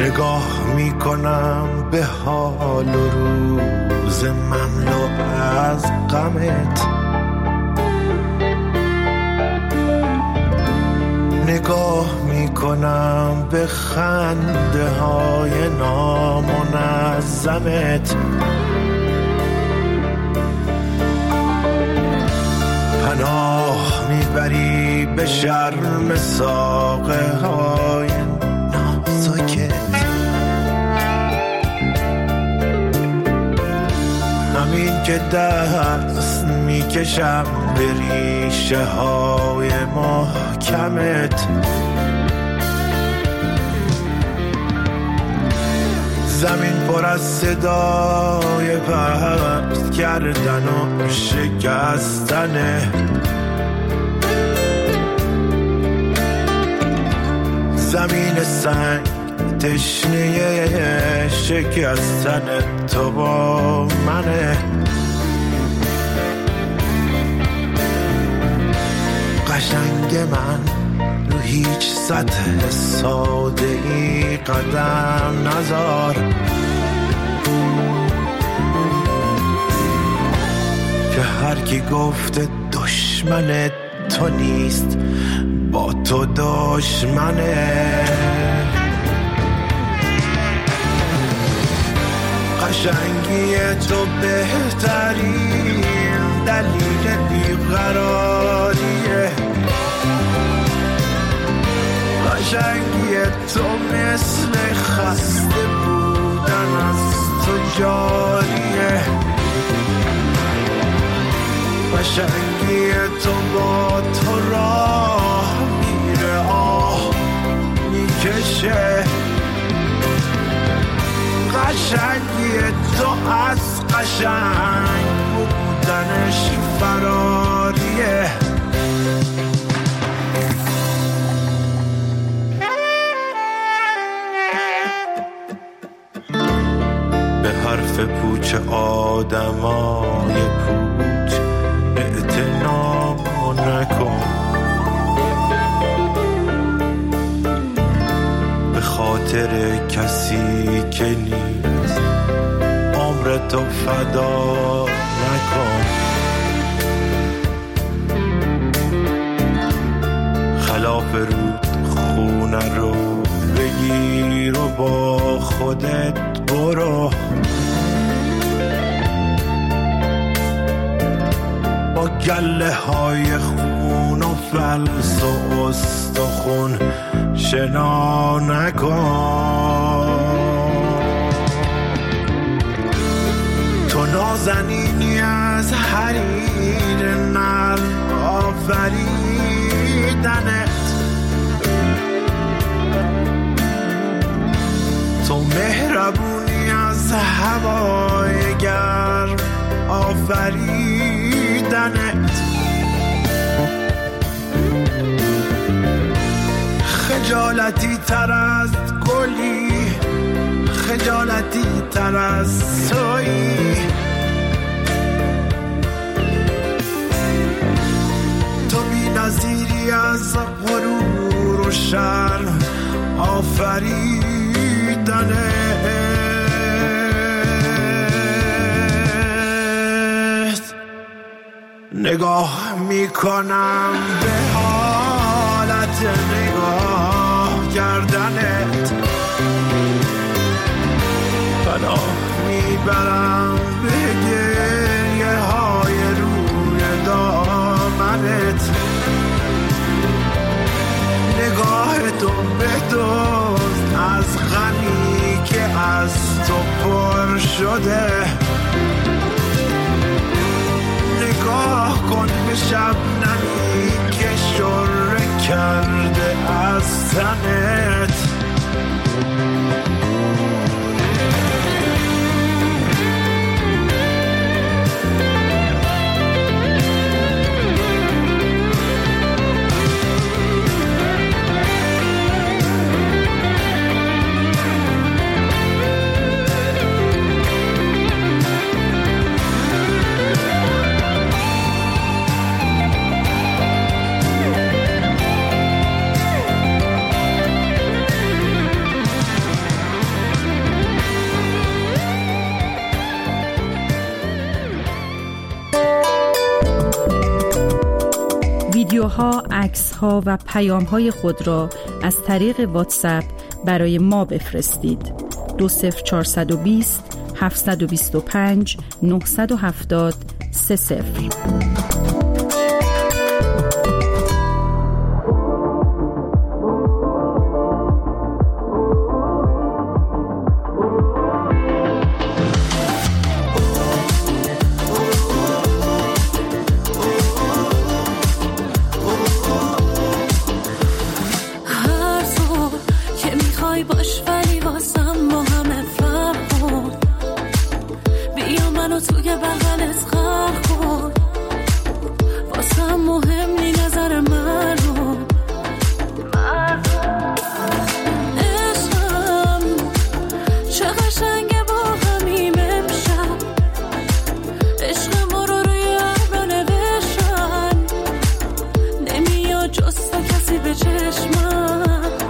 نگاه میکنم به حال و روز مملو از غمت، نگاه میکنم به خنده های نامنظمت، پناه میبری به شرم ساقه های نازکت، همین که دست میکشم به ریشه های محکمت، زمین پر از صدای پست کردن و شکستنه، زمین سنگ تشنه شکستن تو با منه، قشنگ من رو هیچ سطح ساده ای قدم نذار، که هر کی گفته دشمن تو نیست با تو دشمنه، قشنگی تو بهترین دلیل بیقراریه، قشنگی تو مثل خسته بودن از تو جاریه، قشنگی تو با تو راه میره آه میکشه، قشنگی تو از قشنگ بودنش فراریه، به حرف پوچ آدمای پوچ اعتنا نکن، به خاطر کسی که نیست عمر تو فدا نکن، خلاف رود خونه رو بگیر و با خودت برو، با گله های خون و فلس و استخون شنا نکن، تو نازنینی از حریر نرم آفریدنت، تو مهربونی از هوای گرم آفریدنت، خجالتی تر از گلی، خجالتی تر از تویی، تو بی نظیری از غرور و شرم آفریدنت، نگاه میکنم به حالت نگاه کردنت، پناه میبرم به گریه های روی دامنت، نگاه تو بدزد از غمی که از تو پر شده، نگاه کن به شبنمی که شره کرده از تنت، ویدیوها، عکس‌ها و پیام‌های خود را از طریق واتساپ برای ما بفرستید. 20420 725 970 30. باش ولی واسم مهمه فرق کن، بیا منو توی بغلت غرق کن، واسم مهم نی نظر مردم، عشقم چه قشنگه با همیم امشب، عشق ما رو روی ابرا نوشتن، نمیاد جز تو کسی به چشمم.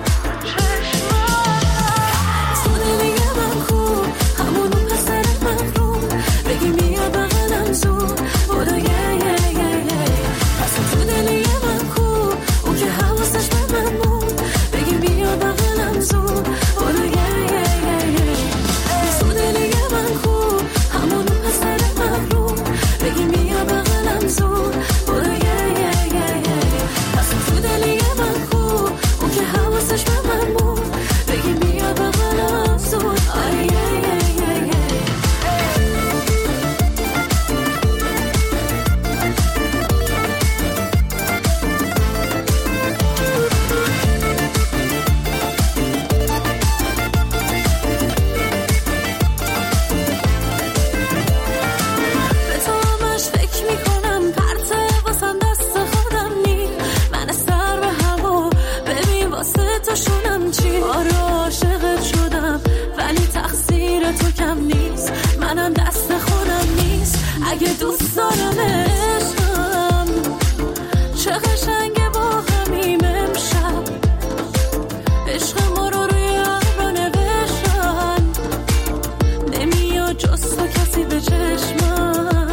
اگه دوست دارم عشقم چه قشنگه با همیم امشب، عشق ما رو روی ابرا نوشتن، نمیاد جز تو کسی به چشمم،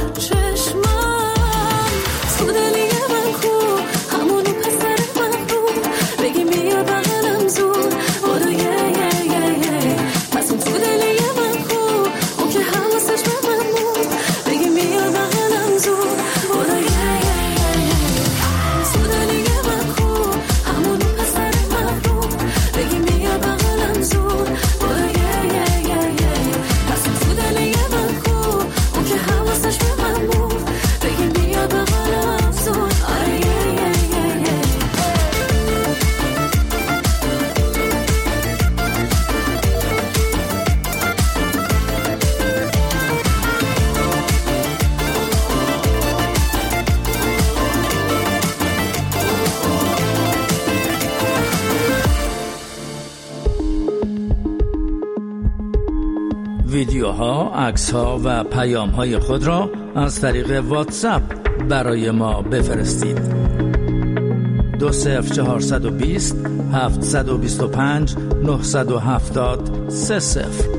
چشمم تو دلی من کو، همونو پسر من رو، بگی بیا بغلم زود، برو یه پس اون تو دلی من کو، اون که حواسش به من بود، بگی بیا بغلم زود، برو یه تو دلی من کو، همونو پسر من رو، بگی بیا بغلم زود، برو یه پس اون تو دلی من کو، اون که حواسش به من بود، بگی بیا بغلم زود، آره ویدیوها، عکس‌ها و پیام‌های خود را از طریق واتساپ برای ما بفرستید. 20420 725 970 30.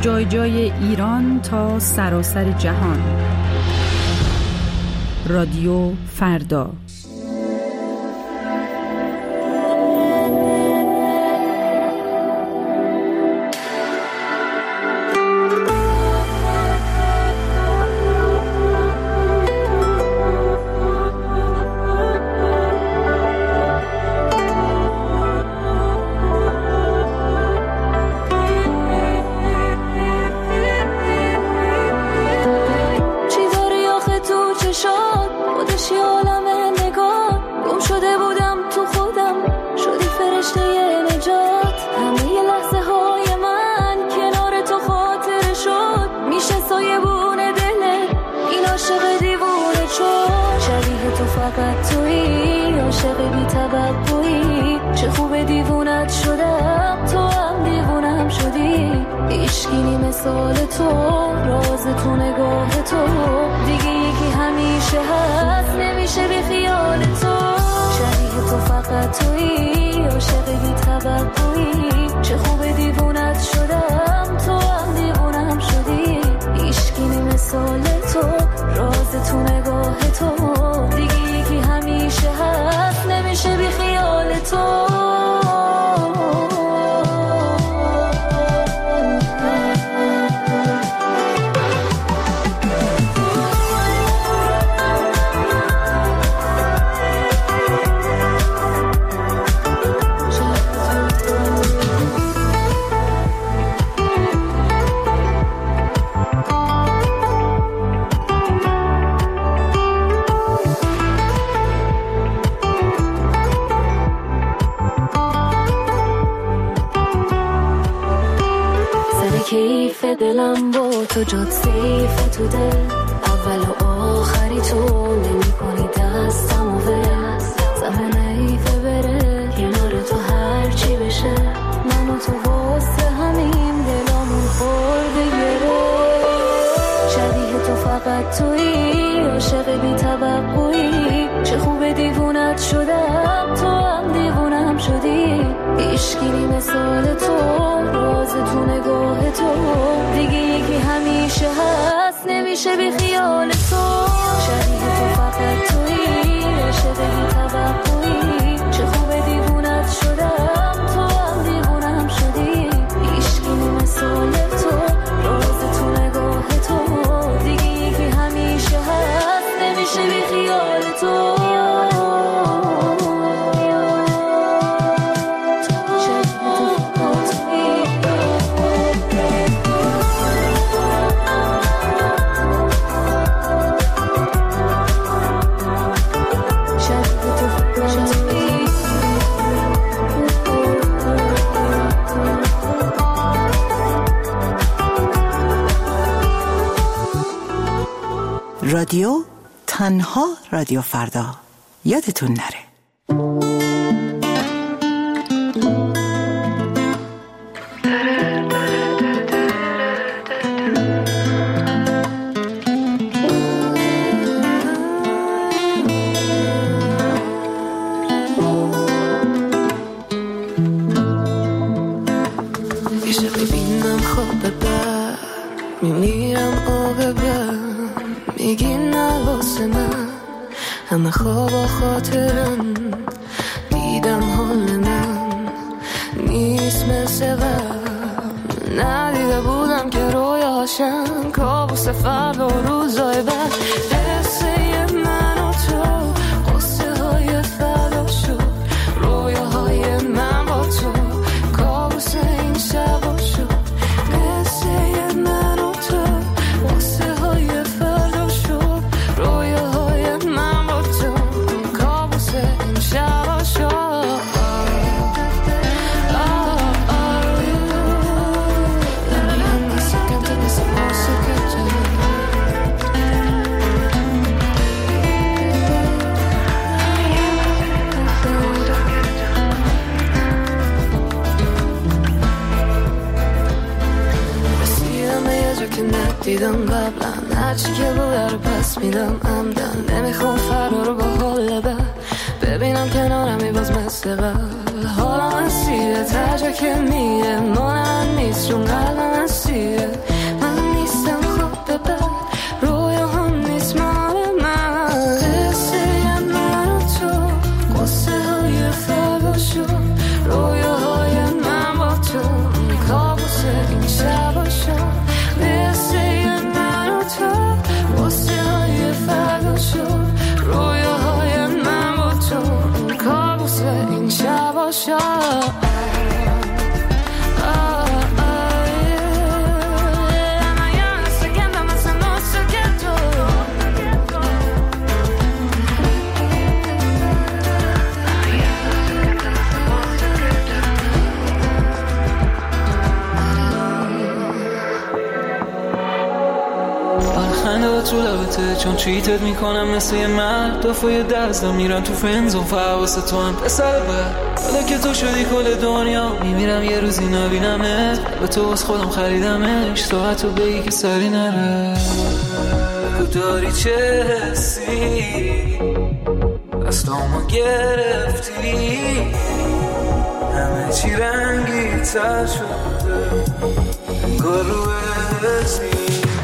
جای جای ایران تا سراسر جهان. رادیو فردا. چه خوب دیوونت شدم، تو هم دیوونم شدی. عشقی مثال تو، راز تو نگاه تو، دیگه یکی همیشه هست، نمیشه بی خیال تو. شبیه تو فقط تویی، عاشق بی توقعی. چه خوب دیوونت شدم، تو هم دیوونم شدی. عشقی مثال تو، راز تو نگاه تو، دیگه یکی همیشه هست، نمیشه بی خیال تو. کیف دلم با تو جات سیف تو دل، اول و آخری تو، نمی کنی دستم و ول. زمین ایفه بره کنار تو هر چی بشه، من و تو واسه همین دلامون خورده گره. شبیه تو فقط تویی، عاشق بی توقعی. چه خوب دیوونت شدم، تو هم دیوونم شدی. عشقی مثال تو، راز تو نگاه تو، دیگه یکی همیشه هست، نمیشه بی خیال تو. شبیه تو فقط تویی، عاشق بی توقعی. چه خوب دیوونت شدم، تو هم دیوونم شدی. عشقی مثال تو، راز تو نگاه تو، دیگه یکی همیشه هست، نمیشه بی خیال تو. رادیو تنها رادیو فردا، یادتون نره. میشه ببینم خواب بر میمیرم آب بر، میگی نه واسه من همه خواب خاطرم. دیدم حال من نیست مثل قبل، ندیده بودم که رویاشم کابوس فردا و روزای بعد. قصه من و تو قصه های فردا شد، رویاهای من با تو کابوس این شبا شد. قصه من و تو قصه های فردا شد، رویاهای من با تو کابوس این شبا شد. دیدم قبلا هرچی که بوده رو پس میدم عمدن. نمیخوام فردا رو با حال بد ببینم کنارمی باز مثل قبل. حالا من سیره ترجا که میره مال من نیست چون قلب من سیره. لبته چون چیتت میکنم مثل یه مرد دافای دستم میرم تو فنزون فحواس تو هم پسر بر حالا که تو شدی کل دنیا میمیرم یه روزی نبینمت به تو از خودم خریدمش ساعتو بگی که سری نره داری چه حسی دستامو گرفتی همه چی رنگی تر شده انگار رو حسی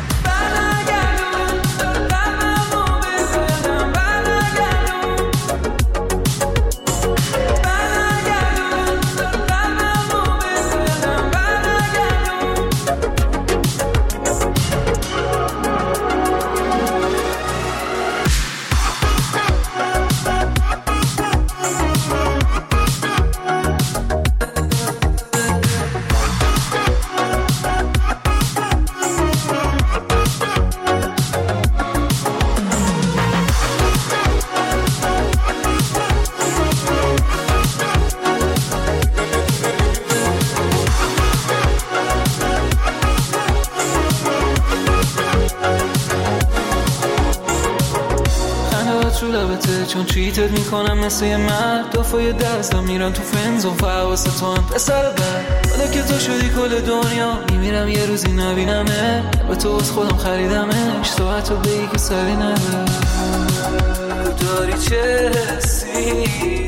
چون چیتت میکنم مثل یه مرد دافای دستم میرم تو فنزون فحواس تو هم پسر بر حالا که تو شدی کل دنیا میمیرم یه روزی نبینمه به تو از خودم خریدمش ساعتو بگی که سری نره داری چه حسی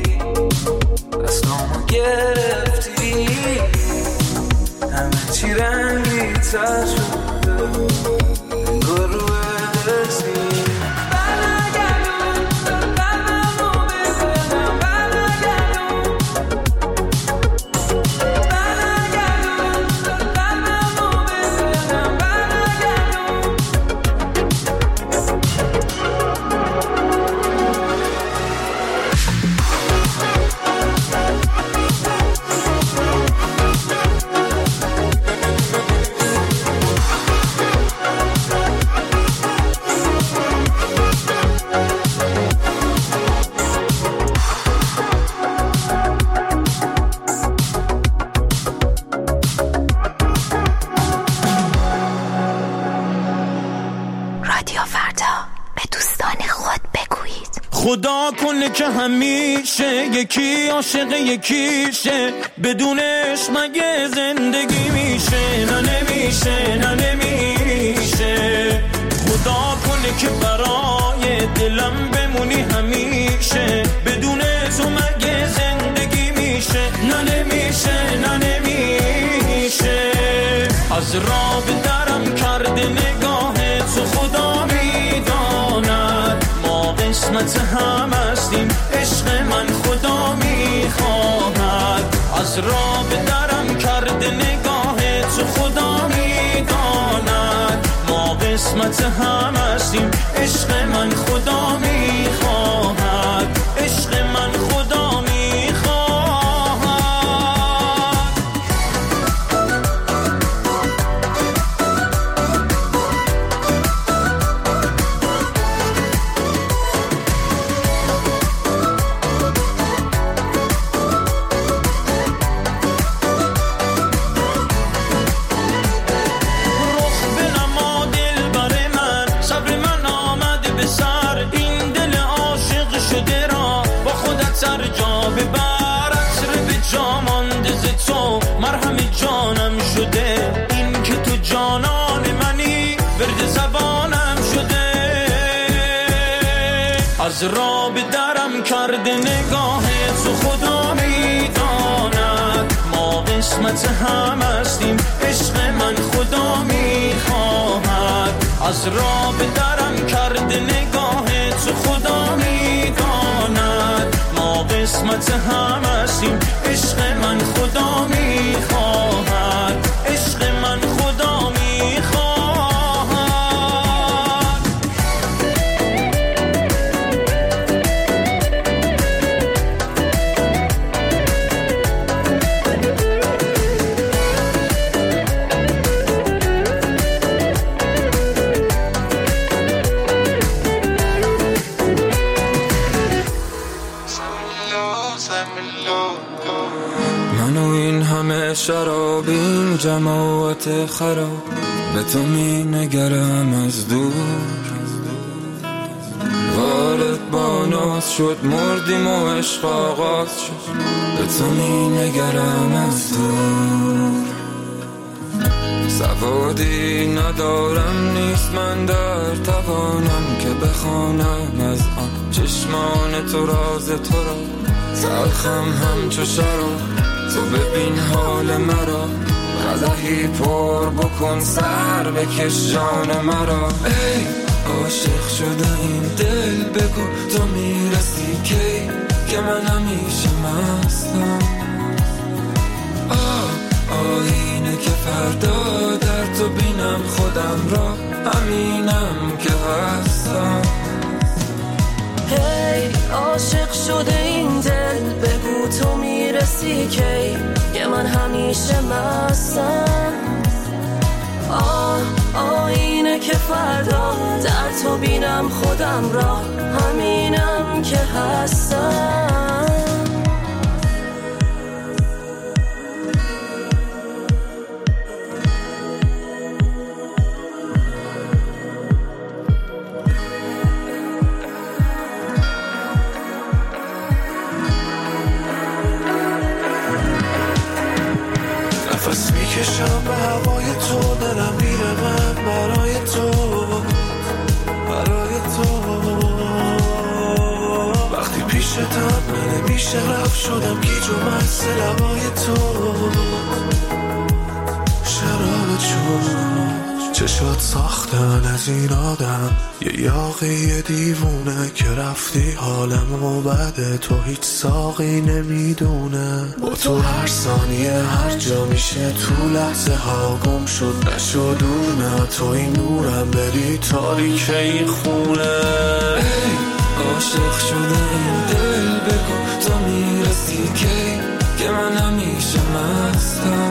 دستامو گرفتی همه چی رنگی تر شده انگار رو حسی خدا کنه که همیشه یکی عاشق یکیشه بدونش مگه زندگی میشه نه نمیشه نه نمیشه خدا کنه که برای دلم بمونی همیشه بدون تو مگه زندگی میشه نه نمیشه نه نمیشه از راه به درم کرده نگاه تو خدا میداند قسمت هم هستیم عشق من خدا میخواهد از راه به درم کرده نگاه تو خدا میداند ما قسمت هم هستیم عشق من خدا میخواهد عشق من خدا میخواهد سر جا ببر عطر به جا مانده ز تو مرهم جانم شده این که تو جانان منی ورد زبانم شده از راه به درم کرده نگاه تو خدا میداند ما قسمت هم هستیم عشق من خدا میخواهد از راه به درم کرده نگاه تو خدا میداند قسمت هم هستیم عشق من خدا میخواهد عشق من خدا میخواهد منو این همه شراب این جماعت خراب به تو می نگرم از دور باز شد، مردیم و عشق آغاز شد. به تو می نگرم از دور، سوادی ندارم نیست من در توانم که بخوانم از آن چشمان تو راز تو را. تلخم همچو شراب، تو ببین حال مرا، قدحی پر بکن سر بکش جان مرا. ای عاشق شده این دل، بگو تو میرسی کی که من همیشه مستم. آینه که فردا در تو بینم خودم را، همینم که هستم. هی عاشق شده این دل، بگو تو میرسی کی که من همیشه مستم. آینه که فردا در تو بینم خودم را، همینم که هستم. نفس میکشم به هوای تو، دلم میره من برای تو، برای تو. وقتی پیشتم من نمیشه رفت، شدم گیج و مست لبای تو. شراب چون چشات ساختن از این آدم، یه یاقی دیوونه که رفتی حالمو بده، تو هیچ ساقی نمیدونه. با تو هر ثانیه هر جا میشه، تو لحظه ها گم شد نشد دور. نه تو این نورم بری تاریک این خونه. ای عاشق شده این دل، بگو تو میرسی کی که من همیشه مستم.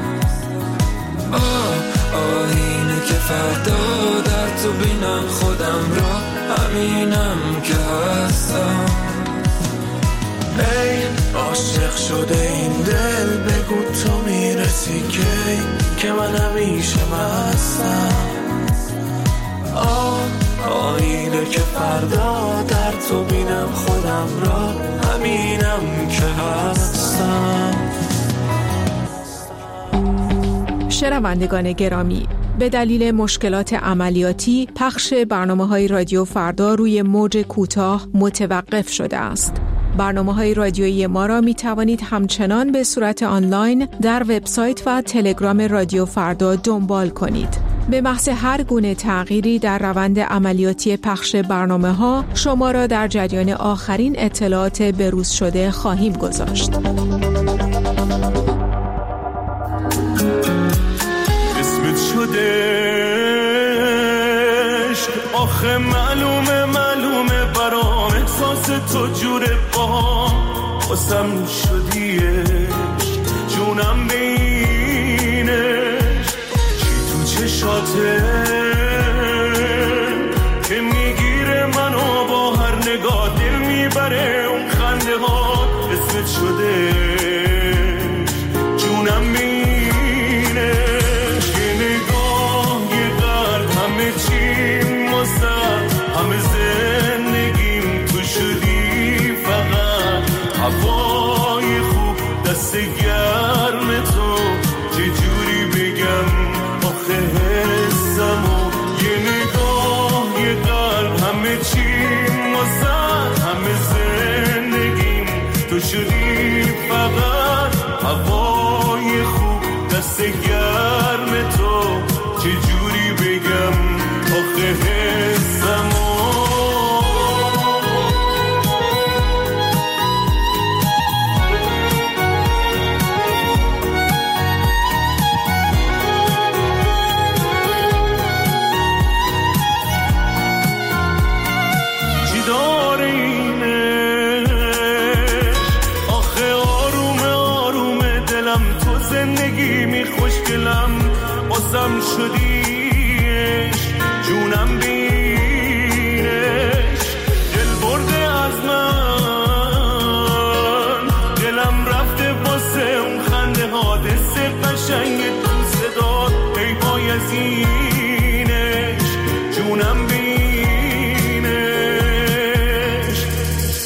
آینه که فردا در تو بینم خودم را، همینم که هستم. ای عاشق شده این دل، بگو تو میرسی کی که من همیشه مستم. آینه که فردا در تو بینم خودم را، همینم که هستم. شنوندگان گرامی، به دلیل مشکلات عملیاتی پخش برنامه‌های رادیو فردا روی موج کوتاه متوقف شده است. برنامه‌های رادیویی ما را می توانید همچنان به صورت آنلاین در وبسایت و تلگرام رادیو فردا دنبال کنید. به محض هر گونه تغییری در روند عملیاتی پخش برنامه‌ها شما را در جریان آخرین اطلاعات بروز شده خواهیم گذاشت. آخه معلومه برام احساس تو جوره با باسم شدیش، جونم بینش چی تو چشاته که میگیره منو با هر نگاه، دل میبره اون خنده ها اسمت شده جونم بینش. یه نگاه یه قلب همه چی همه زندگیم تو شدی، فقط هوای خوب دست گرم تو، چجوری بگم آخه حسمو. یه نگاه یه قلب همه چی واسه همه زندگیم تو شدی، فقط هوای خوب دست گرم تو، چجوری بگم آخه حسمو. چی داره اینش آخه آرومه دلم، تو زندگی می خوشگلم بازم شدیش، جونم بینش. دل برده از من، دلم رفته واسه اون خنده ها، دست قشنگ تو صدا ای بایزینش، جونم بینش.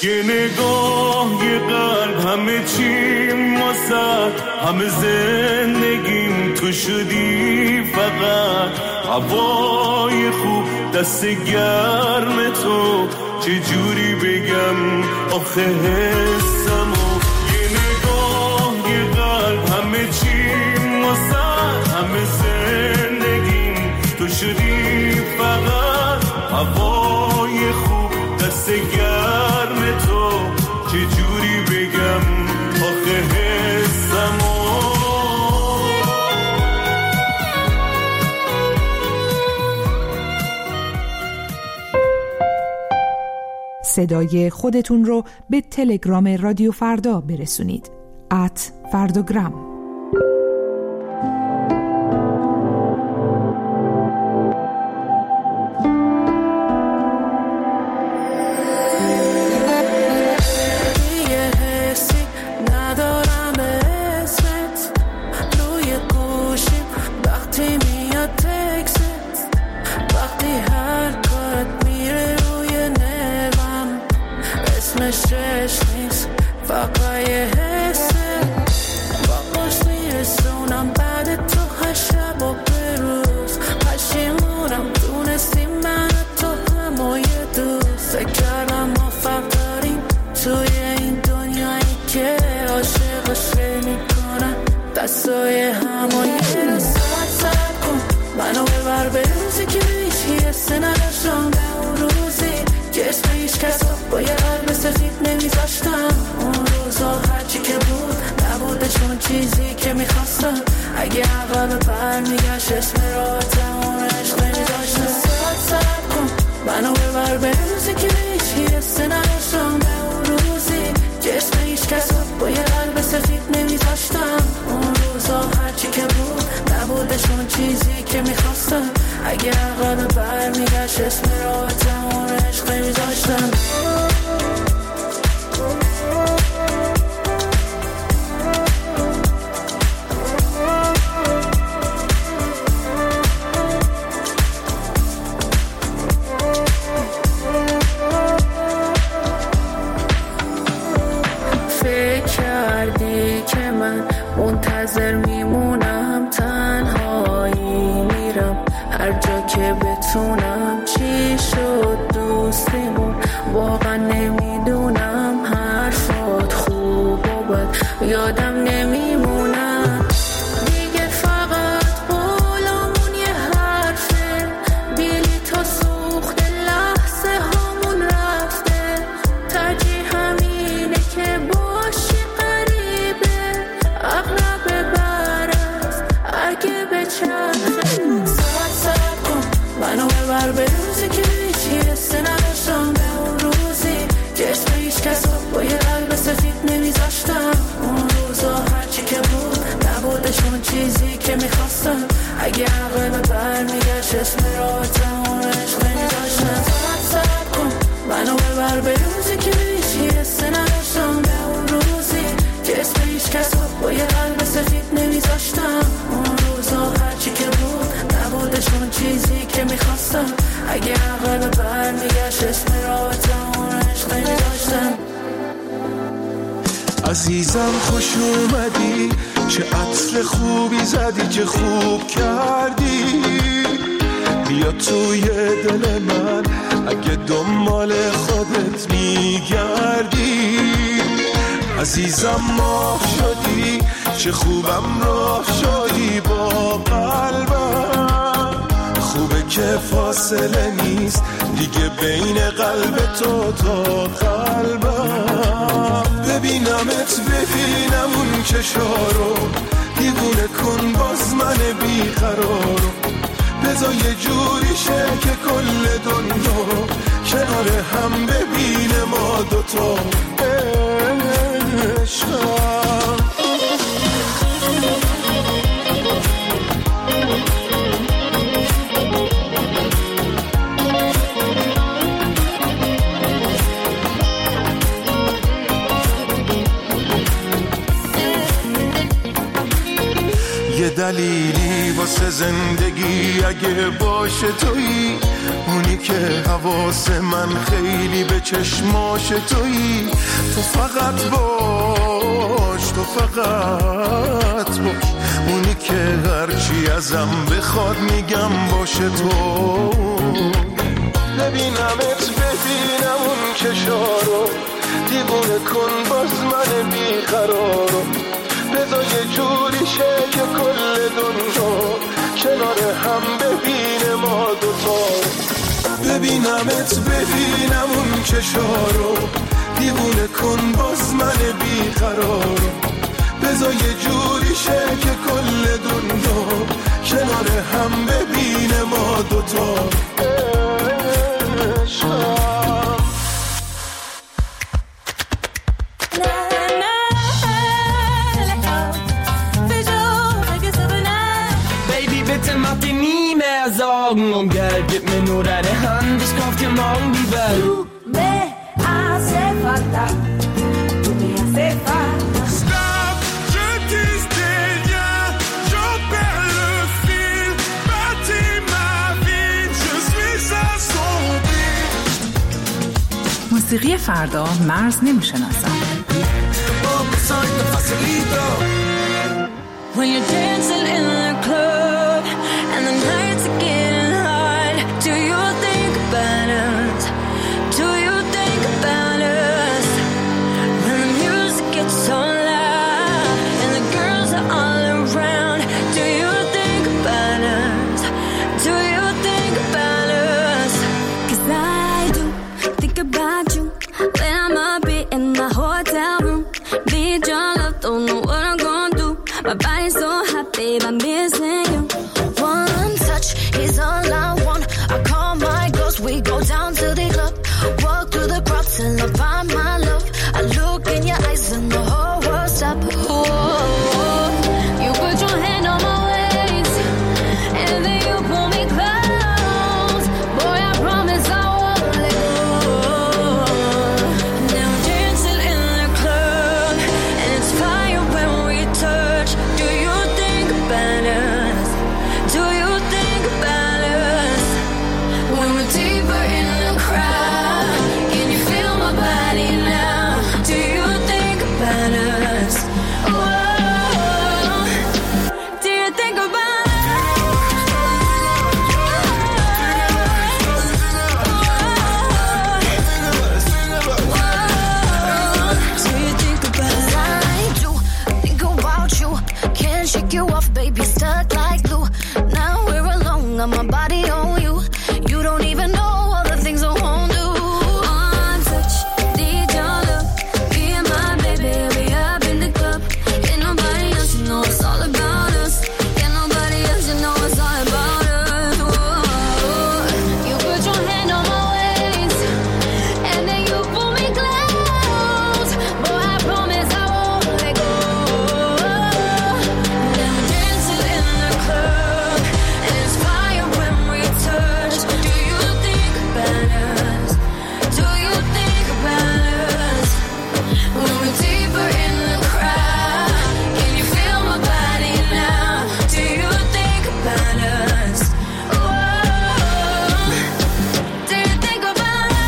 یه نگاه یه قلب همه چیم واسه همه زندگیم تو شدی فقط هوای خوب دست گرم تو چجوری بگم آخه حسمو یه نگاه یه قلب همه چیم واسه همه زندگیم تو شدی فقط هوای خوب دست گرم تو چجوری بگم آخه حسمو صدای خودتون رو به تلگرام رادیو فردا برسونید @فرداگرام. دستای همایی رو ساعت کن منو ببر به روزی که هیچ حسه نداشتم به اون روزی که اسم هیچ کس با یه قلب سفید نمیذاشتم اون روزا هرچی که بود نبوده چون چیزی که میخواستم اگه عقب برمیگشت اسم راحتم اون عشق نمیذاشتم ساعت کن منو ببر به روزی که هیچ حسه نداشتم به اون روزی که اسم هیچ کس با یه قلب سفید نمیذاشتم اون روزا هرچی که بود نبودشون چیزی که میخواستم اگه عقب برمیگشت اسم راحتم اون عشق میذاشتم منتظر میمونم تنهایی میرم هر جا که بتونم چی شد دوستیمون واقعا نمیدونم حرفات خوب و بد یادم نمیمونم دیگه فقط قولامون یه حرفه بلیطا سوخت لحظه هامون رفته ترجیح همینه که باشی اغرب برست اگه به چرخه ساعت کن منو ببر به روزی که هیچی حسه نداشتم به اون روزی که اسم هیچ کس با یه قلب سفید نمیذاشتم اون روزا هرچی که بود نبودشون چیزی که میخواستم اگه عقب برمیگشت اسم راحتم اون عشق نمیذاشتم ساعت کن منو ببر به روزی که هیچی حسه نداشتم به اون روزی که اسم هیچ کس با یه قلب سفید نمیذاشتم اون روزا هرچی که بود نبودشون چیزی که میخواستم اگه عقب برمیگشت اسم راحتم اون عشق نمیذاشتم عزیزم خوش اومدی چه عطر خوبی زدی چه خوب کردی بیا توی دل من اگه دنبال خودت میگردی عزیزم ماه شدی چه خوبم راه شدی با قلبم خوبه که فاصله نیست دیگه بین قلب تو تا قلبم ببینمت ببینم اون چشارو دیوونه کن باز من بیقرارو بذار یه جوری شه که کل دنیا کنار هم ببینه ما دوتا عشقم یه دلیلی واسه زندگی اگه باشه تویی، اونی که حواس من خیلی به چشماش تویی. تو فقط باش، تو فقط باش، اونی که هرچی ازم بخواد میگم باشه تو. ببینمت ببینم اون چشارو، دیوونه کن باز من بیقرارو، بذار یه جوری شه که کل دنیا کنار هم ببینه ما دوتا. ببینمت ببینم اون چشارو، دیوونه کن باز من بیقرارو، بذار یه جوری شه که کل دنیا کنار هم ببینه ما دوتا. Und Geld, gib mir nur deine Hand, ich kauf dir morgen die Welt. Du me hace falta, tu me hace falta. Stop, je dis rien, j'en perds le fil, bâtis ma vie, je suis assombri. موسیقی فردا مرز نمیشناسم. When you're dancing in the club and the nights are getting hot, do you think about us? Do you think about us? When the music gets so loud and the girls are all around, do you think about us? Do you think about us? 'Cause I do think about you when I'm up in my hotel room. Need your love, don't know what I'm gonna do. My body's so hot, babe, I'm missing you. One touch is all I want. I call my girls, we go down to the club. Walk through the crowd till I find my love. I look in your eyes and the whole world stop. Oh, you put your hand on my waist and then you pull me close. Boy, I promise I won't let go. Now we're dancing in the club and it's fire when we touch. Do you think about us? Do you think about us? When we're deeper in the crowd, can you feel my body now? Do you think about us? Oh, do you think about us? Do you think about us? I do think about you. Can't shake you off, baby, stuck like glue. Now we're alone, got my body on you. You don't even know all the things I won't do. One touch, need your love. Me and my baby, we up in the club. Ain't nobody else, you know it's all about us. Ain't nobody else, you know it's all about us. Whoa. You put your hand on my waist and then you pull me close. Boy, I promise I won't let go. Now we're dancing in the club and it's fire when we touch. Do you think about us? Do you think about us? When we're deeper in the crowd, can you feel my body now? Do you think about us? Oh, do you think about us?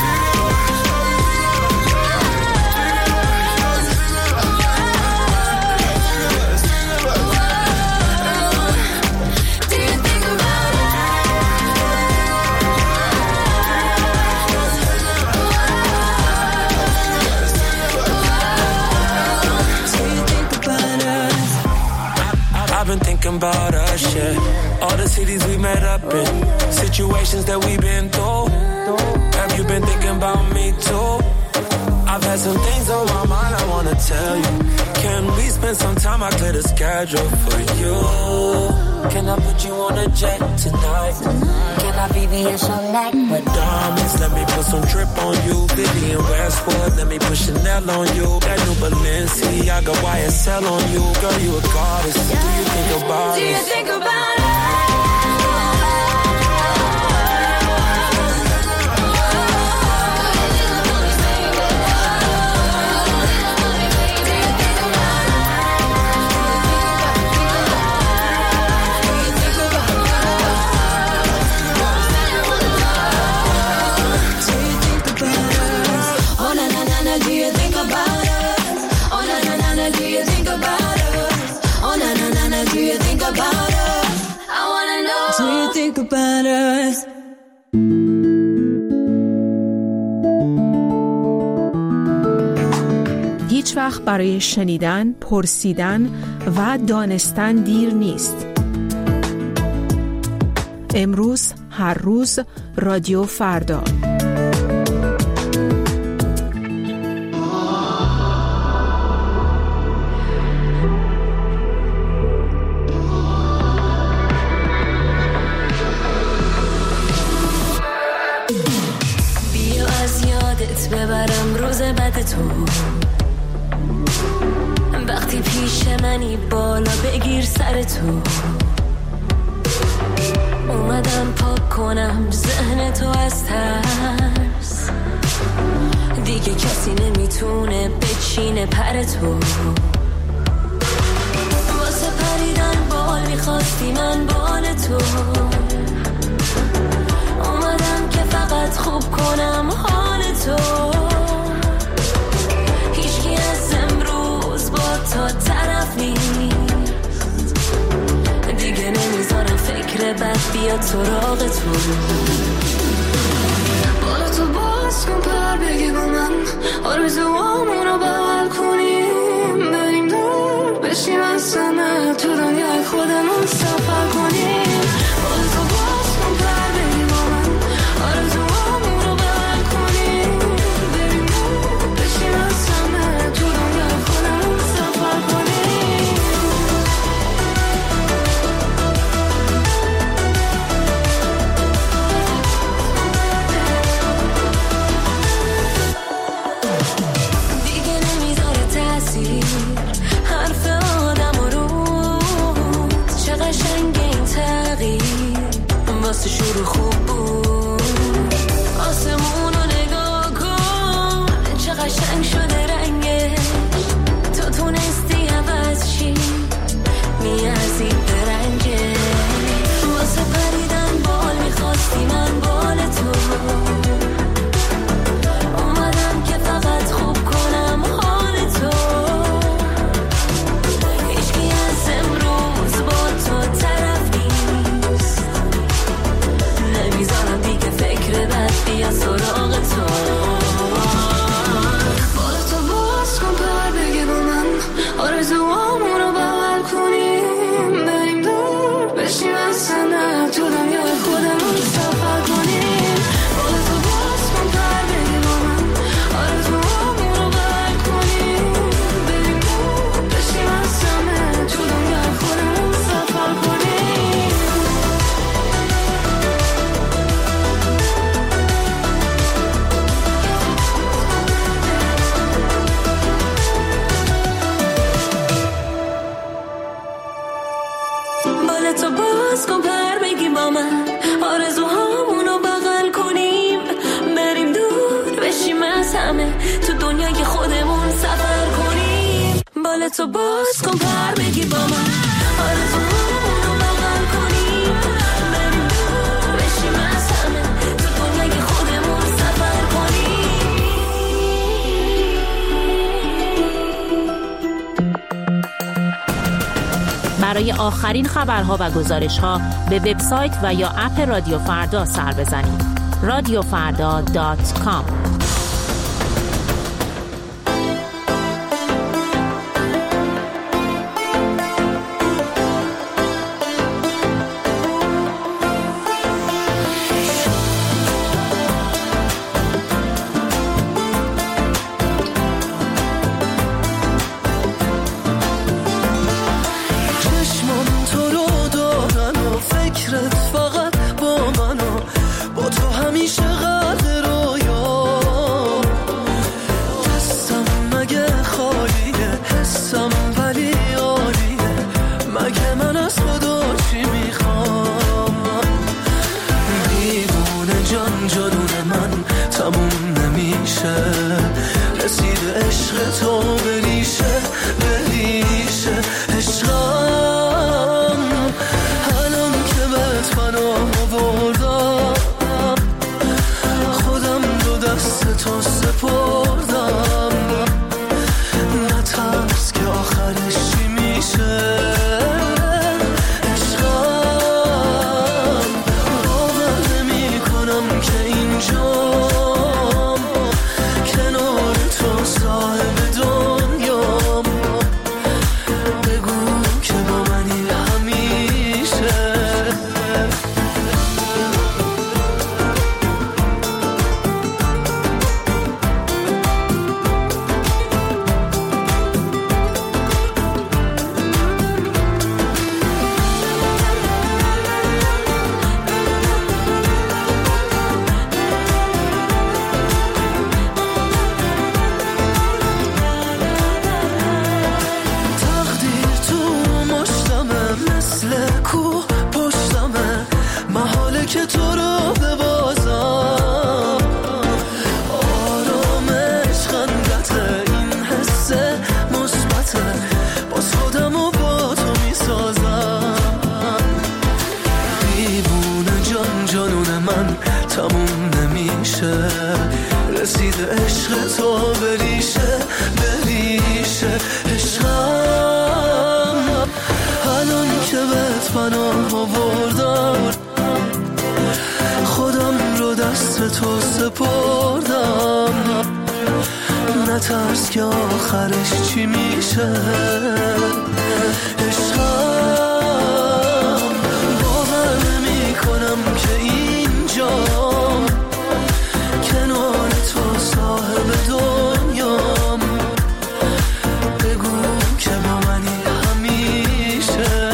Do you think about us? Do you think about us? I've been thinking about us, yeah. All the cities we met up in, situations that we've been through. Have you been thinking about me too? I've had some things on my mind I wanna tell you. Can we spend some time? I clear the schedule for you. Can I put you on a jet tonight? Can I be your show neck? With diamonds, let me put some drip on you. Vivian Westwood, let me put Chanel on you. That new Balenciaga YSL on you. Girl, you a goddess. Do you think about Do you us? think about us? Do you think about هیچ وقت برای شنیدن، پرسیدن و دانستن دیر نیست. امروز، هر روز، رادیو فردا. بیا از یادت ببرم روز بعد تو، وقتی پیش منی بالا بگیر سر تو. اومدم پاک کنم ذهن تو از ترس، دیگه کسی نمیتونه بچینه پر تو. واسه پریدن بال میخواستی من بال تو، اومدم که فقط خوب کنم حال تو. هیچکی از امروز با تا طرف نیست، دیگه نمیذارم فکر بد بیاد سراغ تو. بالا تو باز کن پر بگی با من، آرزوامون رو بغل کنیم، بریم دور بشیم از سمه، تو دنیای خودمون سفر کنیم. بالا تو باز کن پر بگی با من، آرزوامون رو بغل کنیم، بریم دور بشیم از سمه، تو دنیای خودمون سفر کنیم. حرف آدم و روز چه قشنگ این تغییر واسه شروع خوب بود. آسمون رو نگاه کن چه قشنگ شده رنگش، تو تونستی عوض چی میارزی به رنگش. واسه پریدن بال میخواستی من بال تو، اومدم که فقط خوب کنم حال تو. هیچکی از امروز با تو طرف نیست، نمیذارم دیگه فکر بد بیا سراغ تو. بالا تو باز کن پر بگی با من، آرزوامون رو بغل کنیم، بریم دور بشیم از سنه، تو دنیای خودمون سفر کنیم. بالا تو باز کن پر بگی با من، آرزوامون رو بغل کنیم، بریم دور بشیم از سنه، تو دنیای خودمون سفر کنیم. بالا تو باز کن پر بگی با من، آرزوهامونو بغل کنیم، بریم دور بشیم از همه، تو دنیای خودمون سفر کنیم. بالا تو باز کن پر بگی با من، آرزوهامونو بغل کنیم، بریم دور بشیم از همه، تو دنیای خودمون سفر کنیم. برای آخرین خبرها و گزارش‌ها به وبسایت و یا اپ رادیو فردا سر بزنید. radiofarda.com. کنار تو صاحب دنیا عشق تو بریشه عشقم. الان که بهت پناه آوردم خودم رو دست تو سپردم، نترس که آخرش چی میشه عشقم. باور نمی کنم که اینجا کنار تو صاحب دنیام، بگو که با منی همیشه.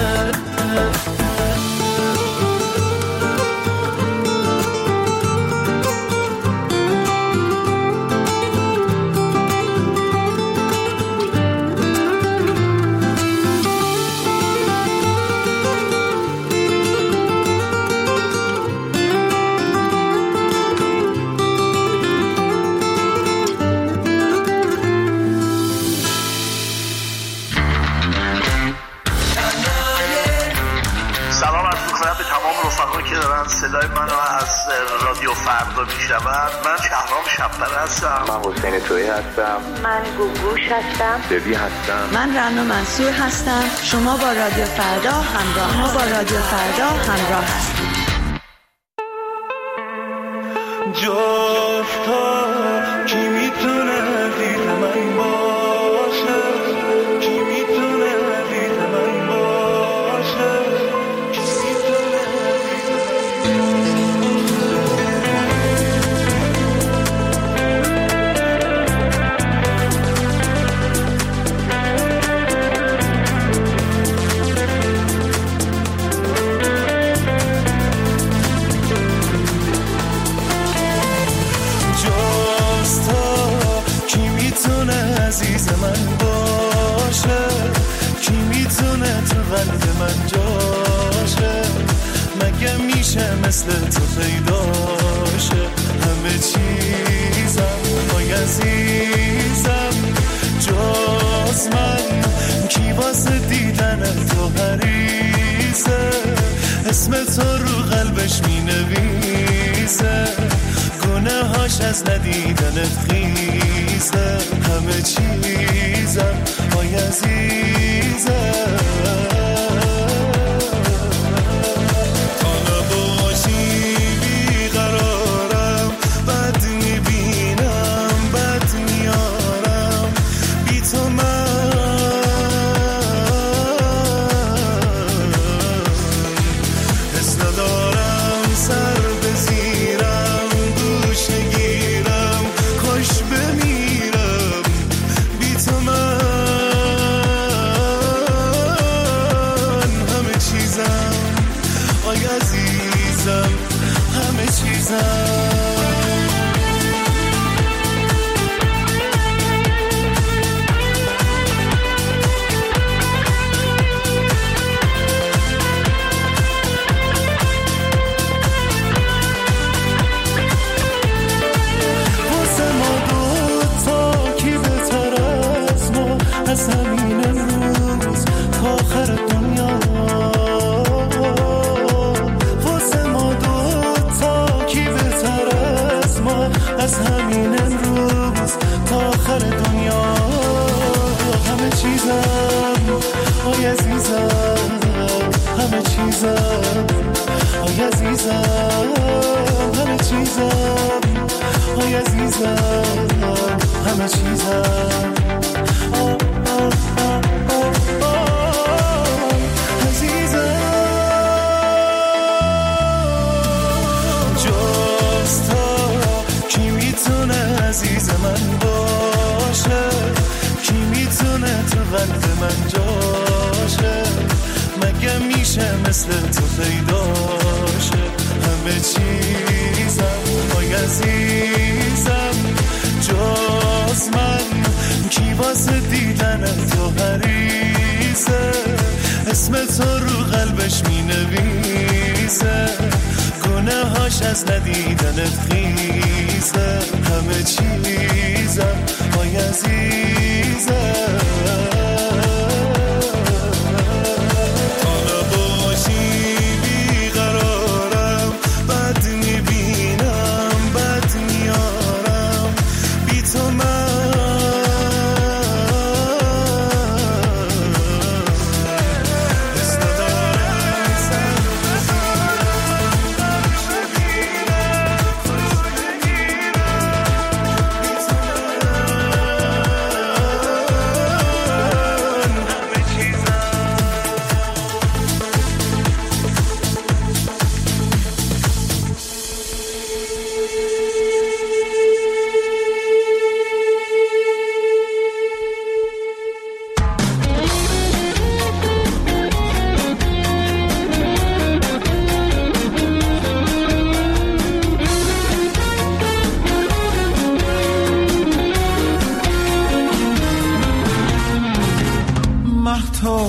صدای منو از رادیو فردا میشنون. من شهرام شب‌پره هستم. من حسین تویی هستم. من گوگوش هستم. دبی هستم. من رنا منصور هستم. شما با رادیو فردا همراه هستید. جفتا کی میتونه دید من باشه، کی میتونه دید من باشه، عزیز من باشه، کی میتونه تو قلب من جاشه، مگه میشه مثل تو پیداشه. همه چیزم وای عزیزم جز من، کی واسه دیدن تو حریصه، اسم تو رو قلبش مینویسه، گناهاش از ندیدنت خیزه. همه چیزم وای عزیزم تا نباشی بیقرارم، بد میبینم بد میارم بی تو من حس ندارم سر بزیرم دوش نگیرم کاش بمیرم بی تو من. همه چیزم آی عزیزم همه چیزم. از همین امروز تا آخر دنیا، واسه ما دوتا کی بهتر از ما، از همین امروز تا آخر دنیا. همه چیزم آی عزیزم همه چیزم آی عزیزم همه چیزم آی عزیزم همه چیزم. عزیز من باشه، کی میتونه تو قلب من جاشه، مگه میشه مثل تو پیداشه. همه چیزم آی عزیزم جز من، کی واسه دیدن تو حریصه، اسم تو رو قلبش مینویسه، گناهاش از ندیدنت خیزه. همه چیزم آی عزیزم تا نباشی بیقرارم، بد میبینم بد میارم بی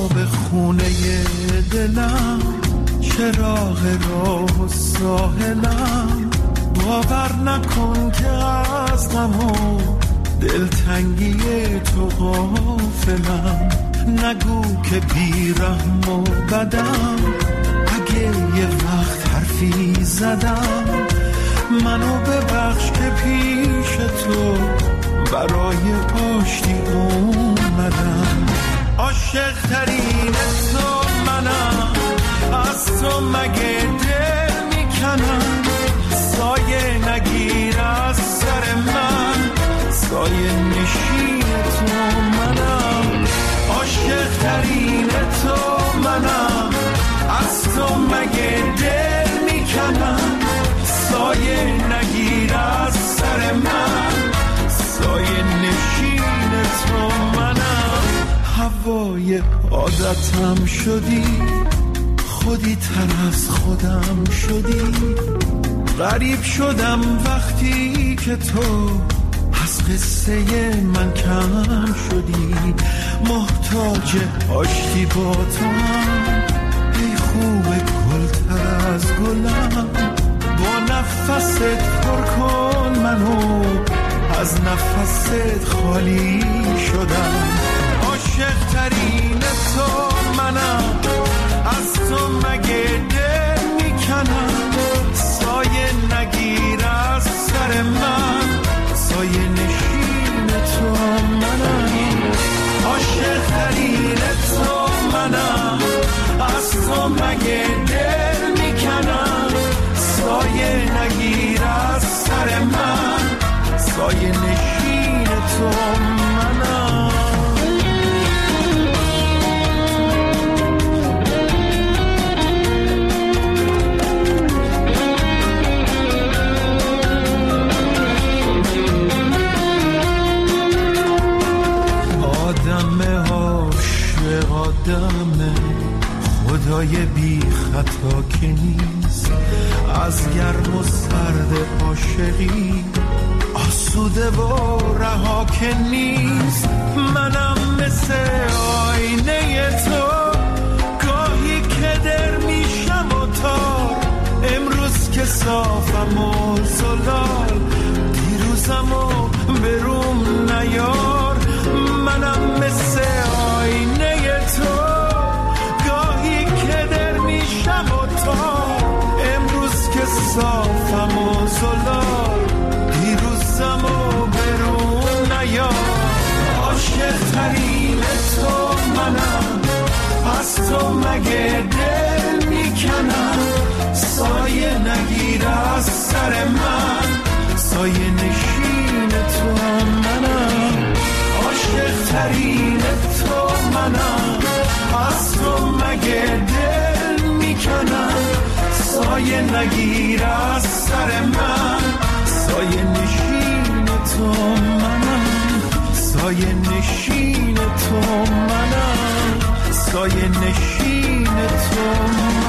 آب خونه دلم، چراغ راه و ساحلم. باور نکن که از غم و دلتنگی تو غافلم. نگو که بیرحم و بدم، اگه یه وقت حرفی زدم. منو ببخش که پیش تو برای آشتی اومدم. عاشق ترین تو منم، از تو مگه دل میکنم. سایه نگیر از سر من، سایه نشین تو منم. عاشق ترین تو منم، از تو مگه دل میکنم. سایه نگیر از سر من، سایه نشین تو منم. هوای عادتم شدی، خودی تر از خودم شدی. غریب شدم وقتی که تو از قصه من کم شدی. محتاج آشتی با تو هم، ای خوب گلتر از گلم. با نفست پر کن منو، از نفست خالی شدم. عاشق ترین تو منم، از تو مگه دل میکنم. سایه نگیر از سر من، سایه نشین تو منم. عاشق ترین تو منم، از تو مگه دل میکنم. سایه نگیر از سر من، سایه نشین تو منم. آدم خدای بی خطا که نیست. از گرم و سرد عاشقی آسوده و رها که نیست. منم مثل آینه تو، گاهی که در میشم و تار. امروز که صافم و زلال، دیروزم و بروم نیار. منم مثل آینه تو، گاهی که در میشم و تار. امروز که صافم و زلال، دیروزم و برون نیار. عاشق ترین تو منم، از تو مگه دل میکنم. سایه نگیر از سر من، سایه نشین تو منم. عاشق ترین تو منم، از تو مگه دل میکنم. سایه نگیر از سر من، سایه نشین تو منم. سایه نشین تو منم، سایه نشین تو منم.